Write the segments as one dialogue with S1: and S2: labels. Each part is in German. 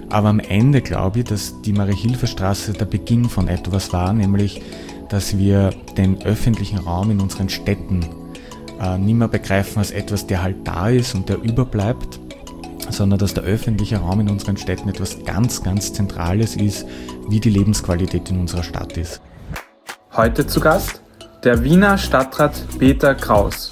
S1: Aber am Ende glaube ich, dass die Marie-Hilfer-Straße der Beginn von etwas war, nämlich, dass wir den öffentlichen Raum in unseren Städten nicht mehr begreifen als etwas, der halt da ist und der überbleibt, sondern dass der öffentliche Raum in unseren Städten etwas ganz, ganz Zentrales ist, wie die Lebensqualität in unserer Stadt ist.
S2: Heute zu Gast der Wiener Stadtrat Peter Kraus.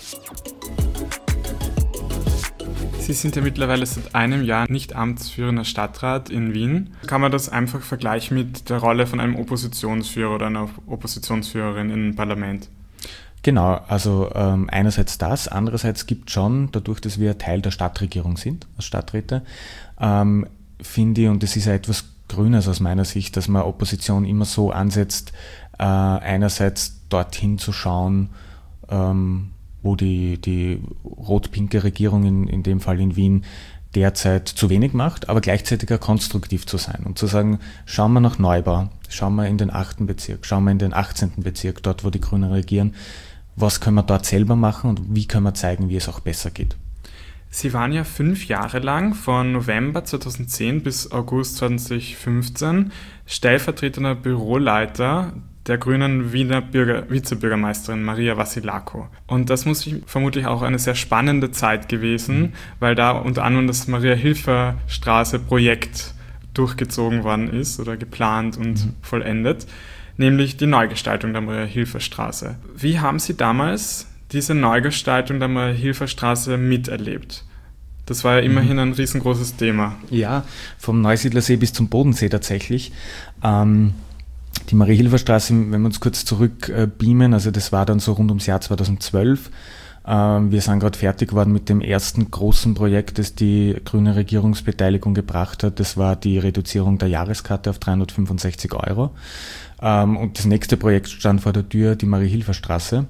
S2: Sie sind ja mittlerweile seit einem Jahr nicht amtsführender Stadtrat in Wien. Kann man das einfach vergleichen mit der Rolle von einem Oppositionsführer oder einer Oppositionsführerin im Parlament?
S1: Genau, also einerseits das, andererseits gibt schon, dadurch, dass wir Teil der Stadtregierung sind, als Stadträte, finde ich, und das ist ja etwas Grünes aus meiner Sicht, dass man Opposition immer so ansetzt, einerseits dorthin zu schauen, wo die rot-pinke Regierung, in dem Fall in Wien, derzeit zu wenig macht, aber gleichzeitig auch konstruktiv zu sein und zu sagen, schauen wir nach Neubau, schauen wir in den 8. Bezirk, schauen wir in den 18. Bezirk, dort wo die Grünen regieren, was können wir dort selber machen und wie können wir zeigen, wie es auch besser geht.
S2: Sie waren ja 5 Jahre lang, von November 2010 bis August 2015, stellvertretender Büroleiter der grünen Wiener Vizebürgermeisterin Maria Vasilako. Und das muss vermutlich auch eine sehr spannende Zeit gewesen, weil da unter anderem das Maria-Hilfer-Straße-Projekt durchgezogen worden ist oder geplant und vollendet, nämlich die Neugestaltung der Maria-Hilfer-Straße. Wie haben Sie damals diese Neugestaltung der Maria-Hilfer-Straße miterlebt? Das war ja immerhin ein riesengroßes Thema.
S1: Ja, vom Neusiedlersee bis zum Bodensee tatsächlich. Die Marie-Hilfer-Straße, wenn wir uns kurz zurückbeamen, also das war dann so rund ums Jahr 2012. Wir sind gerade fertig geworden mit dem ersten großen Projekt, das die grüne Regierungsbeteiligung gebracht hat. Das war die Reduzierung der Jahreskarte auf 365 €. Und das nächste Projekt stand vor der Tür, die Marie-Hilfer-Straße.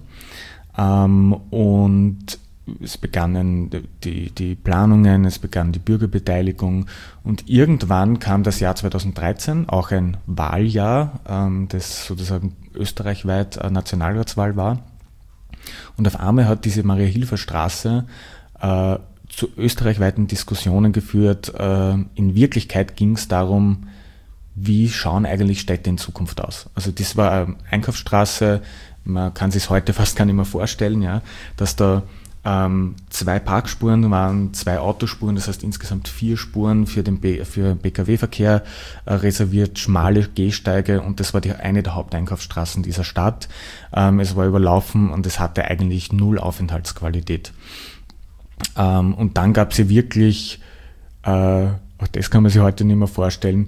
S1: Und es begannen die Planungen, es begann die Bürgerbeteiligung und irgendwann kam das Jahr 2013, auch ein Wahljahr, das sozusagen österreichweit eine Nationalratswahl war. Und auf einmal hat diese Maria-Hilfer-Straße zu österreichweiten Diskussionen geführt. In Wirklichkeit ging es darum, wie schauen eigentlich Städte in Zukunft aus. Also das war eine Einkaufsstraße, man kann sich es heute fast gar nicht mehr vorstellen, ja, dass da 2 Parkspuren waren, 2 Autospuren, das heißt insgesamt 4 Spuren für Pkw-Verkehr reserviert, schmale Gehsteige und das war eine der Haupteinkaufsstraßen dieser Stadt. Es war überlaufen und es hatte eigentlich 0 Aufenthaltsqualität. Und dann gab es ja wirklich, auch das kann man sich heute nicht mehr vorstellen,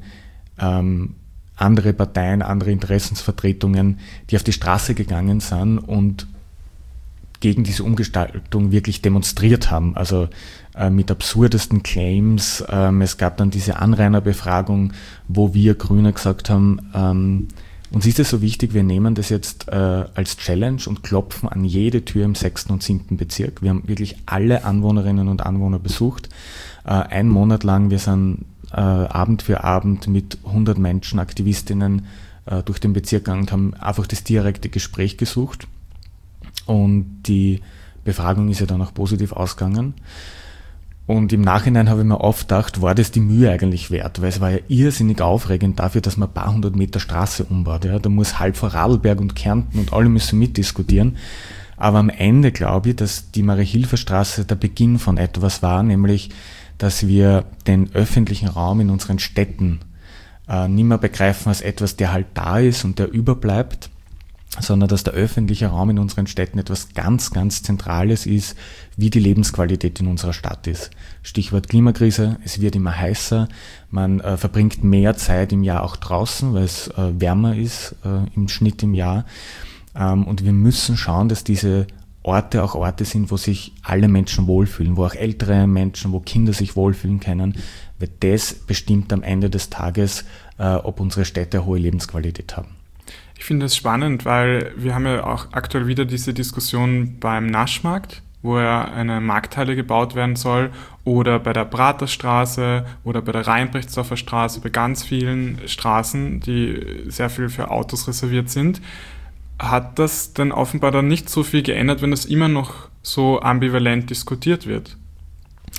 S1: andere Parteien, andere Interessensvertretungen, die auf die Straße gegangen sind und gegen diese Umgestaltung wirklich demonstriert haben, also mit absurdesten Claims. Es gab dann diese Anrainerbefragung, wo wir Grüne gesagt haben, uns ist es so wichtig, wir nehmen das jetzt als Challenge und klopfen an jede Tür im 6. und 7. Bezirk. Wir haben wirklich alle Anwohnerinnen und Anwohner besucht. 1 Monat lang, wir sind Abend für Abend mit 100 Menschen, Aktivistinnen durch den Bezirk gegangen und haben einfach das direkte Gespräch gesucht. Und die Befragung ist ja dann auch positiv ausgegangen. Und im Nachhinein habe ich mir oft gedacht, war das die Mühe eigentlich wert? Weil es war ja irrsinnig aufregend dafür, dass man ein paar 100 Meter Straße umbaut. Ja? Da muss halb vor Radlberg und Kärnten und alle müssen mitdiskutieren. Aber am Ende glaube ich, dass die Marie-Hilfer-Straße der Beginn von etwas war, nämlich, dass wir den öffentlichen Raum in unseren Städten nicht mehr begreifen als etwas, der halt da ist und der überbleibt, sondern dass der öffentliche Raum in unseren Städten etwas ganz, ganz Zentrales ist, wie die Lebensqualität in unserer Stadt ist. Stichwort Klimakrise, es wird immer heißer, man verbringt mehr Zeit im Jahr auch draußen, weil es wärmer ist im Schnitt im Jahr. Und wir müssen schauen, dass diese Orte auch Orte sind, wo sich alle Menschen wohlfühlen, wo auch ältere Menschen, wo Kinder sich wohlfühlen können, weil das bestimmt am Ende des Tages, ob unsere Städte eine hohe Lebensqualität haben.
S2: Ich finde das spannend, weil wir haben ja auch aktuell wieder diese Diskussion beim Naschmarkt, wo ja eine Markthalle gebaut werden soll, oder bei der Praterstraße oder bei der Rheinbrechtsdorfer Straße, bei ganz vielen Straßen, die sehr viel für Autos reserviert sind. Hat das denn offenbar dann nicht so viel geändert, wenn das immer noch so ambivalent diskutiert wird?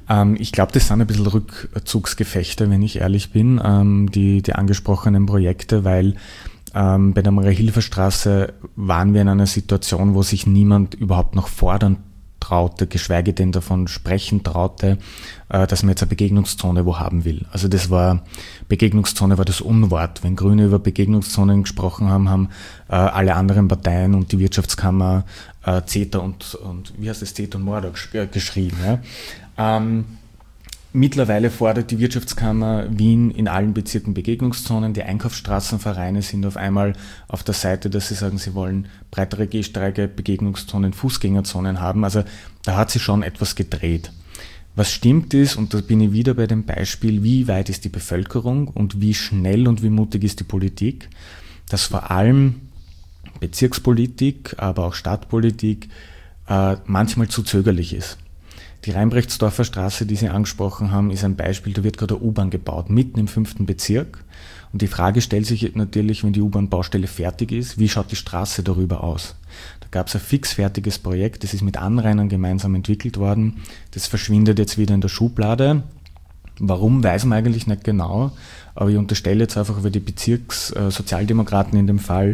S1: Ich glaube, das sind ein bisschen Rückzugsgefechte, wenn ich ehrlich bin, die angesprochenen Projekte, weil bei der Maria-Hilfer-Straße waren wir in einer Situation, wo sich niemand überhaupt noch fordern traute, geschweige denn davon sprechen traute, dass man jetzt eine Begegnungszone wo haben will. Also Begegnungszone war das Unwort. Wenn Grüne über Begegnungszonen gesprochen haben alle anderen Parteien und die Wirtschaftskammer CETA und wie heißt das, CETA und Mordor geschrien. Ja? Mittlerweile fordert die Wirtschaftskammer Wien in allen Bezirken Begegnungszonen. Die Einkaufsstraßenvereine sind auf einmal auf der Seite, dass sie sagen, sie wollen breitere Gehsteige, Begegnungszonen, Fußgängerzonen haben. Also da hat sich schon etwas gedreht. Was stimmt ist, und da bin ich wieder bei dem Beispiel, wie weit ist die Bevölkerung und wie schnell und wie mutig ist die Politik, dass vor allem Bezirkspolitik, aber auch Stadtpolitik manchmal zu zögerlich ist. Die Reinbrechtsdorfer Straße, die Sie angesprochen haben, ist ein Beispiel, da wird gerade eine U-Bahn gebaut, mitten im 5. Bezirk. Und die Frage stellt sich natürlich, wenn die U-Bahn-Baustelle fertig ist, wie schaut die Straße darüber aus? Da gab es ein fixfertiges Projekt, das ist mit Anrainern gemeinsam entwickelt worden. Das verschwindet jetzt wieder in der Schublade. Warum, weiß man eigentlich nicht genau. Aber ich unterstelle jetzt einfach, weil die Bezirkssozialdemokraten in dem Fall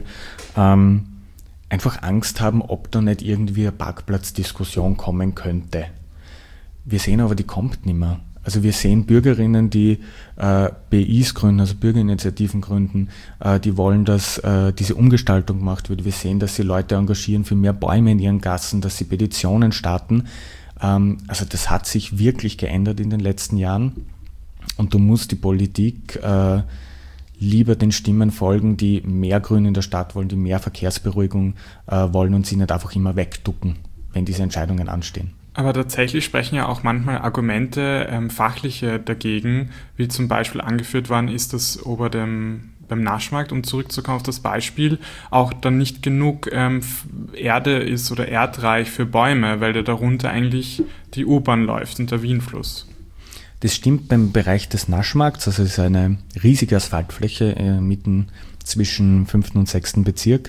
S1: einfach Angst haben, ob da nicht irgendwie eine Parkplatzdiskussion kommen könnte. Wir sehen aber, die kommt nicht mehr. Also wir sehen Bürgerinnen, die BIs gründen, also Bürgerinitiativen gründen, die wollen, dass diese Umgestaltung gemacht wird. Wir sehen, dass sie Leute engagieren für mehr Bäume in ihren Gassen, dass sie Petitionen starten. Also das hat sich wirklich geändert in den letzten Jahren. Und da muss die Politik lieber den Stimmen folgen, die mehr Grün in der Stadt wollen, die mehr Verkehrsberuhigung wollen und sie nicht einfach immer wegducken, wenn diese Entscheidungen anstehen.
S2: Aber tatsächlich sprechen ja auch manchmal Argumente, fachliche dagegen, wie zum Beispiel angeführt worden ist, dass beim Naschmarkt, um zurückzukommen auf das Beispiel, auch dann nicht genug Erde ist oder erdreich für Bäume, weil da darunter eigentlich die U-Bahn läuft und der Wienfluss.
S1: Das stimmt beim Bereich des Naschmarkts, also es ist eine riesige Asphaltfläche mitten zwischen 5. und 6. Bezirk,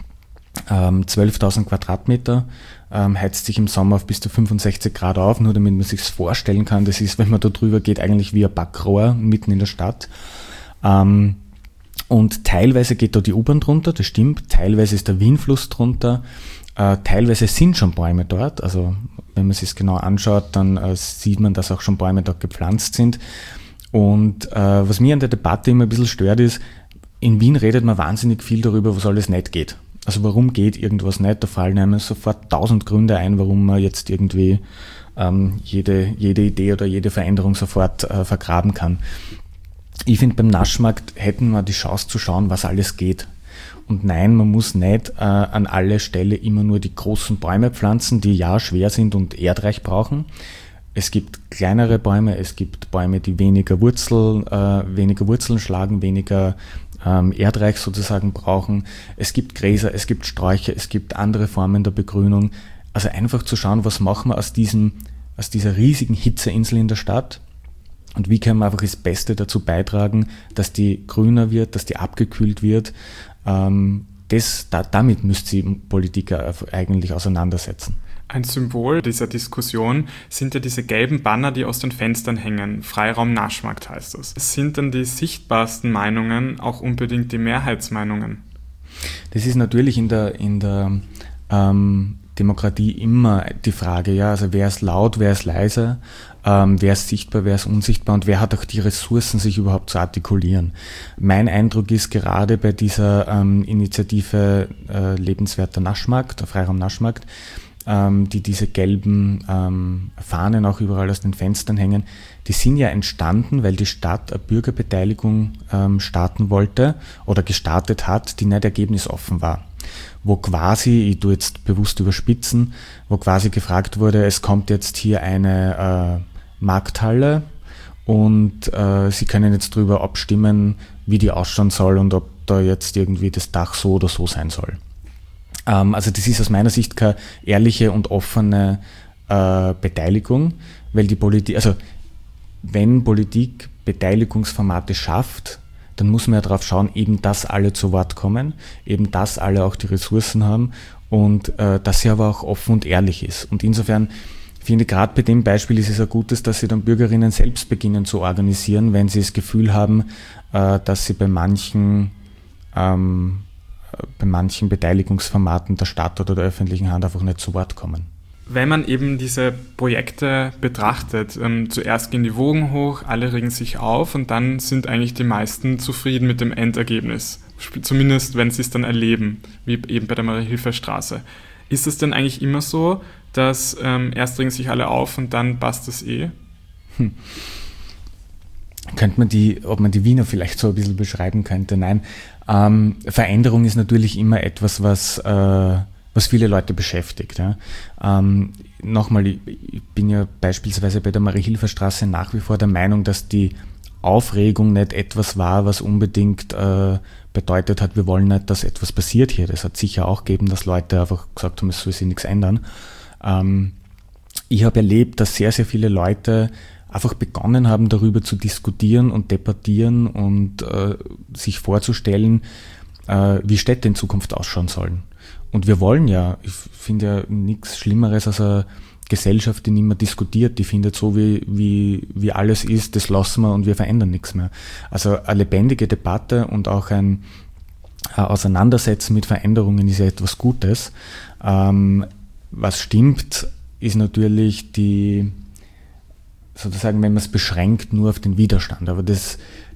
S1: 12.000 Quadratmeter, heizt sich im Sommer auf bis zu 65 Grad auf, nur damit man sich vorstellen kann, das ist, wenn man da drüber geht, eigentlich wie ein Backrohr mitten in der Stadt. Und teilweise geht da die U-Bahn drunter, das stimmt, teilweise ist der Wienfluss drunter, teilweise sind schon Bäume dort, also wenn man sich es genau anschaut, dann sieht man, dass auch schon Bäume dort gepflanzt sind. Und was mir an der Debatte immer ein bisschen stört ist, in Wien redet man wahnsinnig viel darüber, was alles nicht geht. Also warum geht irgendwas nicht? Da fallen einem sofort 1000 Gründe ein, warum man jetzt irgendwie jede Idee oder jede Veränderung sofort vergraben kann. Ich finde, beim Naschmarkt hätten wir die Chance zu schauen, was alles geht. Und nein, man muss nicht an alle Stelle immer nur die großen Bäume pflanzen, die ja schwer sind und erdreich brauchen. Es gibt kleinere Bäume, es gibt Bäume, die weniger Wurzeln schlagen, weniger erdreich sozusagen brauchen. Es gibt Gräser, es gibt Sträucher, es gibt andere Formen der Begrünung. Also einfach zu schauen, was machen wir aus dieser riesigen Hitzeinsel in der Stadt und wie können wir einfach das Beste dazu beitragen, dass die grüner wird, dass die abgekühlt wird. Damit müsste sich Politiker eigentlich auseinandersetzen.
S2: Ein Symbol dieser Diskussion sind ja diese gelben Banner, die aus den Fenstern hängen. Freiraum Naschmarkt heißt das. Sind denn die sichtbarsten Meinungen auch unbedingt die Mehrheitsmeinungen?
S1: Das ist natürlich in der Demokratie immer die Frage, ja, also wer ist laut, wer ist leise, wer ist sichtbar, wer ist unsichtbar und wer hat auch die Ressourcen, sich überhaupt zu artikulieren. Mein Eindruck ist gerade bei dieser Initiative Lebenswerter Naschmarkt, Freiraum Naschmarkt, die diese gelben Fahnen auch überall aus den Fenstern hängen, die sind ja entstanden, weil die Stadt eine Bürgerbeteiligung starten wollte oder gestartet hat, die nicht ergebnisoffen war. Wo quasi, ich tue jetzt bewusst überspitzen, wo quasi gefragt wurde, es kommt jetzt hier eine Markthalle und Sie können jetzt darüber abstimmen, wie die ausschauen soll und ob da jetzt irgendwie das Dach so oder so sein soll. Also das ist aus meiner Sicht keine ehrliche und offene Beteiligung, weil die Politik, also wenn Politik Beteiligungsformate schafft, dann muss man ja darauf schauen, eben dass alle zu Wort kommen, eben dass alle auch die Ressourcen haben und dass sie aber auch offen und ehrlich ist. Und insofern finde, gerade bei dem Beispiel ist es ein gutes, dass sie dann Bürgerinnen selbst beginnen zu organisieren, wenn sie das Gefühl haben, dass sie bei manchen Beteiligungsformaten der Stadt oder der öffentlichen Hand einfach nicht zu Wort kommen.
S2: Wenn man eben diese Projekte betrachtet, zuerst gehen die Wogen hoch, alle regen sich auf und dann sind eigentlich die meisten zufrieden mit dem Endergebnis. Zumindest, wenn sie es dann erleben, wie eben bei der Marie-Hilfer-Straße. Ist es denn eigentlich immer so, dass erst regen sich alle auf und dann passt es eh?
S1: Ob man die Wiener vielleicht so ein bisschen beschreiben könnte? Nein. Veränderung ist natürlich immer etwas, was viele Leute beschäftigt. Ja. Nochmal, ich bin ja beispielsweise bei der Marie-Hilfer-Straße nach wie vor der Meinung, dass die Aufregung nicht etwas war, was unbedingt bedeutet hat, wir wollen nicht, dass etwas passiert hier. Das hat sicher auch gegeben, dass Leute einfach gesagt haben, es soll sich nichts ändern. Ich habe erlebt, dass sehr, sehr viele Leute einfach begonnen haben, darüber zu diskutieren und debattieren und sich vorzustellen, wie Städte in Zukunft ausschauen sollen. Und wir wollen ja, ich finde ja nichts Schlimmeres als eine Gesellschaft, die nicht mehr diskutiert, die findet so, wie alles ist, das lassen wir und wir verändern nichts mehr. Also eine lebendige Debatte und auch ein Auseinandersetzen mit Veränderungen ist ja etwas Gutes. Was stimmt, ist natürlich sozusagen, wenn man es beschränkt, nur auf den Widerstand. Aber das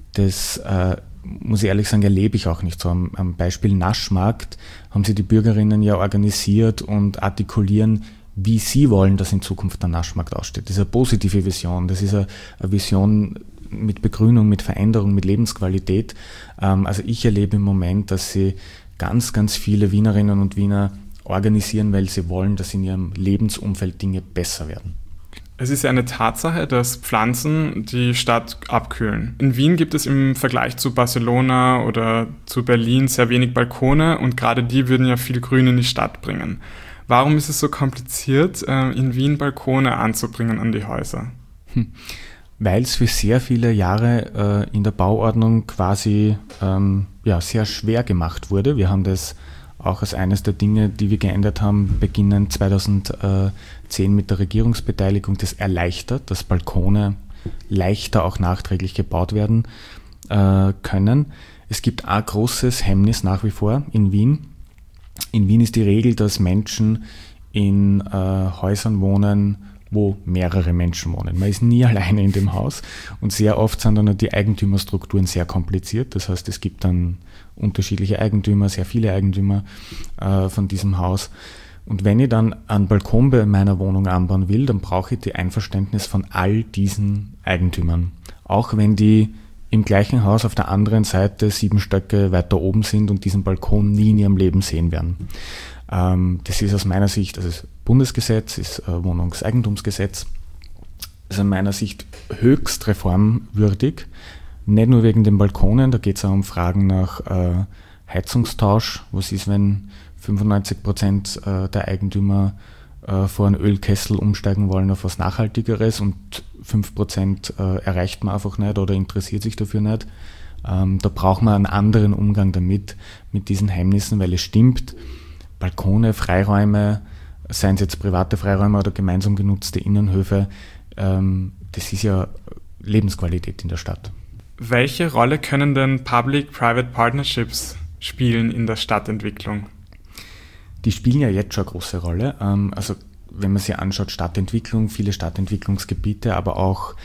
S1: muss ich ehrlich sagen, erlebe ich auch nicht so. Am Beispiel Naschmarkt haben sie die Bürgerinnen ja organisiert und artikulieren, wie sie wollen, dass in Zukunft der Naschmarkt aussteht. Das ist eine positive Vision. Das ist eine Vision mit Begrünung, mit Veränderung, mit Lebensqualität. Also ich erlebe im Moment, dass sie ganz, ganz viele Wienerinnen und Wiener organisieren, weil sie wollen, dass in ihrem Lebensumfeld Dinge besser werden.
S2: Es ist ja eine Tatsache, dass Pflanzen die Stadt abkühlen. In Wien gibt es im Vergleich zu Barcelona oder zu Berlin sehr wenig Balkone und gerade die würden ja viel Grün in die Stadt bringen. Warum ist es so kompliziert, in Wien Balkone anzubringen an die Häuser?
S1: Weil es für sehr viele Jahre in der Bauordnung quasi sehr schwer gemacht wurde. Wir haben das auch als eines der Dinge, die wir geändert haben, beginnend 2010 mit der Regierungsbeteiligung, das erleichtert, dass Balkone leichter auch nachträglich gebaut werden können. Es gibt ein großes Hemmnis nach wie vor in Wien. In Wien ist die Regel, dass Menschen in Häusern wohnen, wo mehrere Menschen wohnen. Man ist nie alleine in dem Haus und sehr oft sind dann die Eigentümerstrukturen sehr kompliziert. Das heißt, es gibt dann unterschiedliche Eigentümer, sehr viele Eigentümer von diesem Haus. Und wenn ich dann einen Balkon bei meiner Wohnung anbauen will, dann brauche ich die Einverständnis von all diesen Eigentümern. Auch wenn die im gleichen Haus auf der anderen Seite 7 Stöcke weiter oben sind und diesen Balkon nie in ihrem Leben sehen werden. Das ist aus meiner Sicht, das ist Bundesgesetz, ist Wohnungseigentumsgesetz, ist aus meiner Sicht höchst reformwürdig. Nicht nur wegen den Balkonen, da geht es auch um Fragen nach Heizungstausch. Was ist, wenn 95% der Eigentümer vor einen Ölkessel umsteigen wollen auf was Nachhaltigeres und 5% erreicht man einfach nicht oder interessiert sich dafür nicht. Da braucht man einen anderen Umgang damit, mit diesen Hemmnissen, weil es stimmt, Balkone, Freiräume, seien es jetzt private Freiräume oder gemeinsam genutzte Innenhöfe, das ist ja Lebensqualität in der Stadt.
S2: Welche Rolle können denn Public-Private Partnerships spielen in der Stadtentwicklung?
S1: Die spielen ja jetzt schon eine große Rolle. Also wenn man sich anschaut, Stadtentwicklung, viele Stadtentwicklungsgebiete, aber auch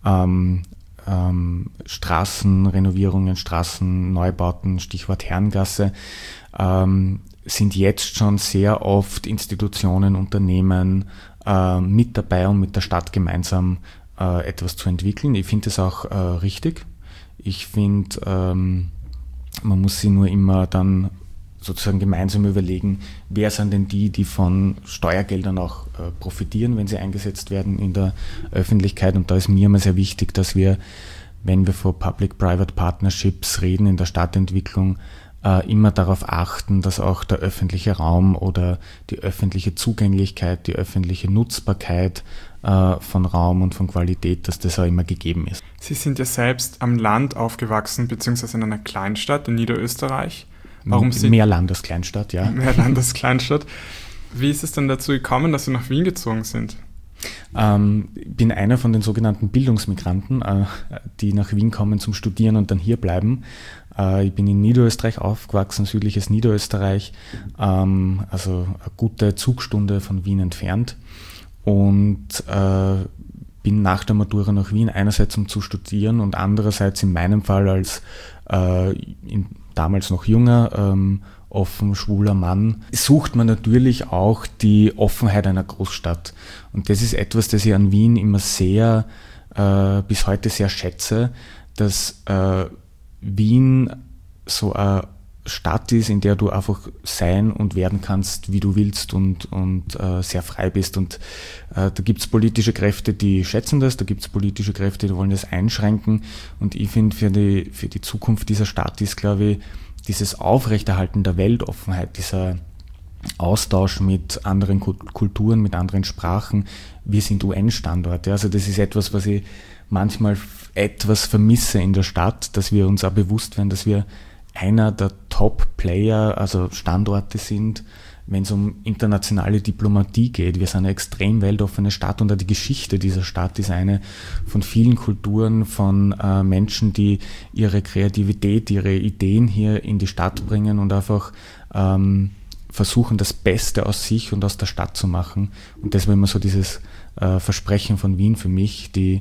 S1: Straßenrenovierungen, Straßenneubauten, Stichwort Herrengasse, sind jetzt schon sehr oft Institutionen, Unternehmen mit dabei, um mit der Stadt gemeinsam etwas zu entwickeln. Ich finde das auch richtig. Ich finde, man muss sich nur immer dann sozusagen gemeinsam überlegen, wer sind denn die von Steuergeldern auch profitieren, wenn sie eingesetzt werden in der Öffentlichkeit. Und da ist mir immer sehr wichtig, dass wir, wenn wir von Public-Private Partnerships reden in der Stadtentwicklung, immer darauf achten, dass auch der öffentliche Raum oder die öffentliche Zugänglichkeit, die öffentliche Nutzbarkeit von Raum und von Qualität, dass das auch immer gegeben ist.
S2: Sie sind ja selbst am Land aufgewachsen, beziehungsweise in einer Kleinstadt in Niederösterreich.
S1: Mehr Land als Kleinstadt, ja.
S2: Mehr Land als Kleinstadt. Wie ist es denn dazu gekommen, dass Sie nach Wien gezogen sind?
S1: Ich bin einer von den sogenannten Bildungsmigranten, die nach Wien kommen zum Studieren und dann hier bleiben. Ich bin in Niederösterreich aufgewachsen, südliches Niederösterreich, also eine gute Zugstunde von Wien entfernt, und bin nach der Matura nach Wien, einerseits um zu studieren und andererseits in meinem Fall als damals noch junger, offen schwuler Mann, sucht man natürlich auch die Offenheit einer Großstadt. Und das ist etwas, das ich an Wien immer sehr, bis heute sehr schätze, dass Wien so eine Stadt ist, in der du einfach sein und werden kannst, wie du willst, und sehr frei bist. Und da gibt es politische Kräfte, die schätzen das, da gibt es politische Kräfte, die wollen das einschränken. Und ich finde, für die Zukunft dieser Stadt ist, glaube ich, dieses Aufrechterhalten der Weltoffenheit, dieser Austausch mit anderen Kulturen, mit anderen Sprachen. Wir sind UN-Standorte. Also das ist etwas, was ich manchmal etwas vermisse in der Stadt, dass wir uns auch bewusst werden, dass wir einer der Top-Player, also Standorte sind, wenn es um internationale Diplomatie geht. Wir sind eine extrem weltoffene Stadt, und auch die Geschichte dieser Stadt ist eine von vielen Kulturen, von Menschen, die ihre Kreativität, ihre Ideen hier in die Stadt bringen und einfach versuchen, das Beste aus sich und aus der Stadt zu machen. Und das war immer so dieses Versprechen von Wien für mich, die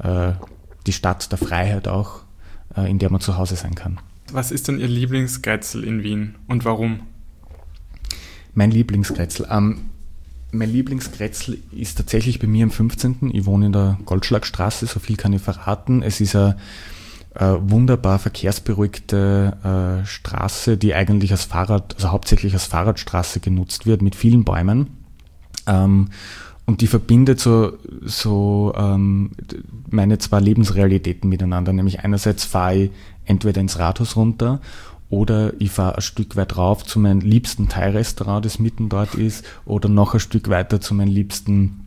S1: Stadt der Freiheit auch, in der man zu Hause sein kann.
S2: Was ist denn Ihr Lieblingsgrätzl in Wien und warum?
S1: Mein Lieblingsgrätzl. Mein Lieblingsgrätzl ist tatsächlich bei mir am 15. Ich wohne in der Goldschlagstraße, so viel kann ich verraten. Es ist eine wunderbar verkehrsberuhigte Straße, die eigentlich also hauptsächlich als Fahrradstraße genutzt wird, mit vielen Bäumen. Und die verbindet so meine zwei Lebensrealitäten miteinander. Nämlich einerseits fahre ich entweder ins Rathaus runter oder ich fahre ein Stück weit rauf zu meinem liebsten Thai-Restaurant, das mitten dort ist, oder noch ein Stück weiter zu meinem liebsten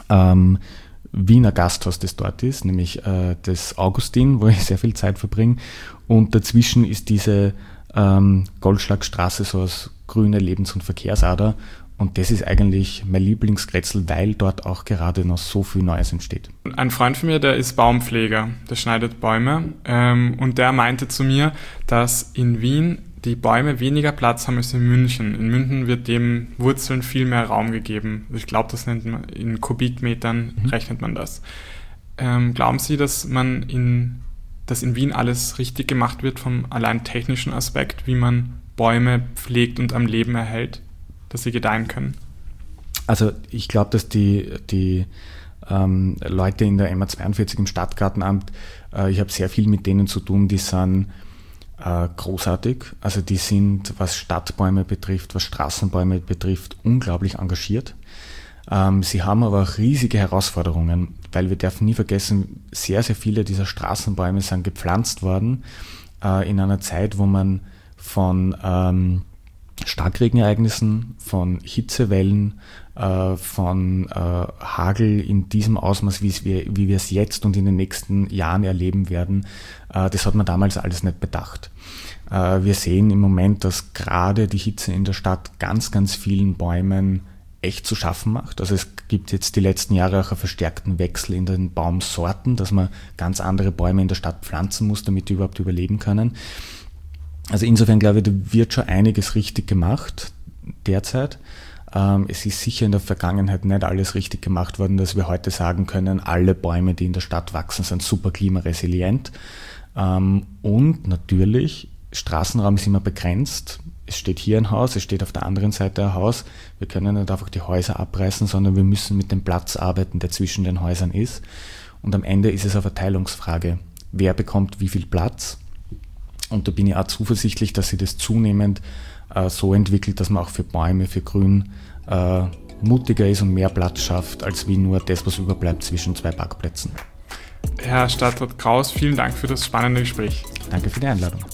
S1: Wiener Gasthaus, das dort ist, nämlich das Augustin, wo ich sehr viel Zeit verbringe. Und dazwischen ist diese Goldschlagstraße so als grüne Lebens- und Verkehrsader. Und das ist eigentlich mein Lieblingsgrätzl, weil dort auch gerade noch so viel Neues entsteht.
S2: Ein Freund von mir, der ist Baumpfleger, der schneidet Bäume. Und der meinte zu mir, dass in Wien die Bäume weniger Platz haben als in München. In München wird dem Wurzeln viel mehr Raum gegeben. Ich glaube, das nennt man in Kubikmetern, rechnet man das. Glauben Sie, dass in Wien alles richtig gemacht wird vom allein technischen Aspekt, wie man Bäume pflegt und am Leben erhält, dass sie gedeihen können?
S1: Also ich glaube, dass die Leute in der MA42 im Stadtgartenamt, ich habe sehr viel mit denen zu tun, die sind großartig. Also die sind, was Stadtbäume betrifft, was Straßenbäume betrifft, unglaublich engagiert. Sie haben aber auch riesige Herausforderungen, weil wir dürfen nie vergessen, sehr, sehr viele dieser Straßenbäume sind gepflanzt worden in einer Zeit, wo man von Starkregenereignissen, von Hitzewellen, von Hagel in diesem Ausmaß, wie wir es jetzt und in den nächsten Jahren erleben werden, das hat man damals alles nicht bedacht. Wir sehen im Moment, dass gerade die Hitze in der Stadt ganz, ganz vielen Bäumen echt zu schaffen macht. Also es gibt jetzt die letzten Jahre auch einen verstärkten Wechsel in den Baumsorten, dass man ganz andere Bäume in der Stadt pflanzen muss, damit die überhaupt überleben können. Also insofern glaube ich, da wird schon einiges richtig gemacht derzeit. Es ist sicher in der Vergangenheit nicht alles richtig gemacht worden, dass wir heute sagen können, alle Bäume, die in der Stadt wachsen, sind super klimaresilient. Und natürlich, Straßenraum ist immer begrenzt. Es steht hier ein Haus, es steht auf der anderen Seite ein Haus. Wir können nicht einfach die Häuser abreißen, sondern wir müssen mit dem Platz arbeiten, der zwischen den Häusern ist. Und am Ende ist es eine Verteilungsfrage. Wer bekommt wie viel Platz? Und da bin ich auch zuversichtlich, dass sich das zunehmend so entwickelt, dass man auch für Bäume, für Grün mutiger ist und mehr Platz schafft, als wie nur das, was überbleibt zwischen zwei Parkplätzen.
S2: Herr Stadtrat Kraus, vielen Dank für das spannende Gespräch.
S1: Danke für die Einladung.